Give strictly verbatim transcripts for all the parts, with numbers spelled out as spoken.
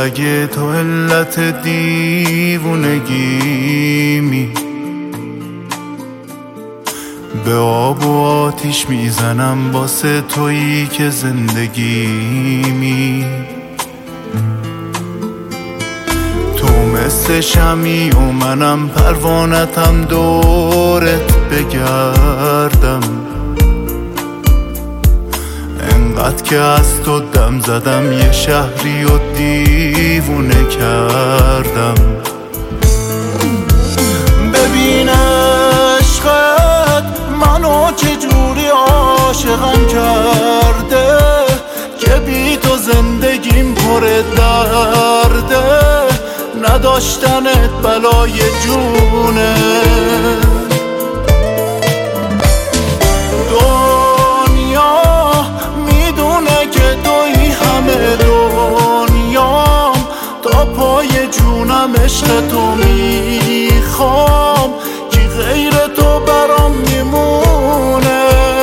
اگه تو علت دیوونگیمی، به آب و آتیش میزنم واسه تویی که زندگیمی. تو مثل شمی و منم پروانتم دورت بگردم، انقدر که از تو دم زدم یه شهری و دیوونه کردم. ببین عشقت منو چجوری عاشقم کرده که بی تو زندگیم پر درده، نداشتنت بلای جونه. دنیا میدونه که توی همه دنیام، تا پای جونم عشق تو میخوام، کی غیر تو برام میمونه.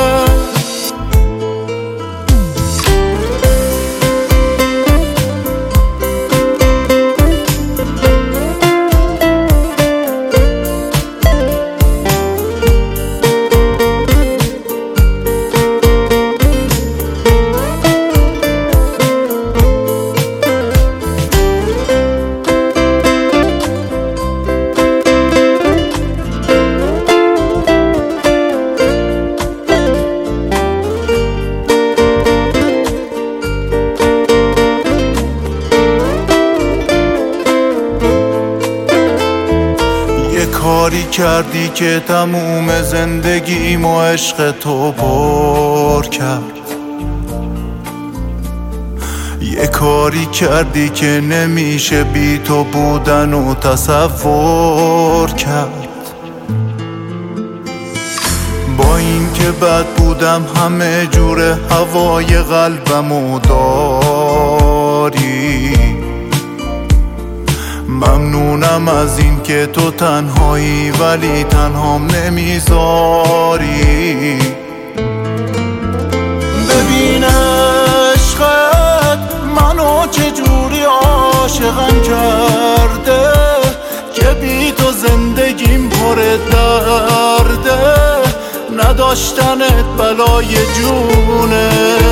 کاری کردی که تموم زندگیم و عشق تو پر کرد، یه کاری کردی که نمیشه بی تو بودن و تصور کرد. با این که بد بودم همه جور هوای قلبمو داری، ممنونم از این که تو تنهایی ولی تنهام نمیذاری. ببین عشقت منو چجوری عاشقم کرده که بی تو زندگیم پر درده، نداشتنت بلای جونه.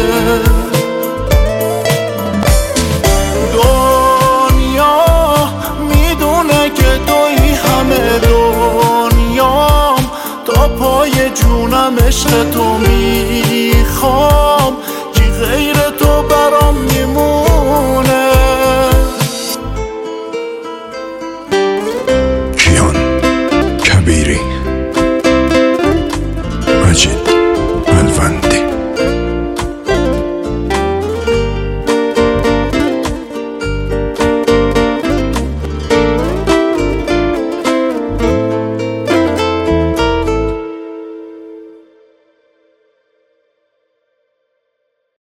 که توی همه دنیام، تا پای جونم عشق تو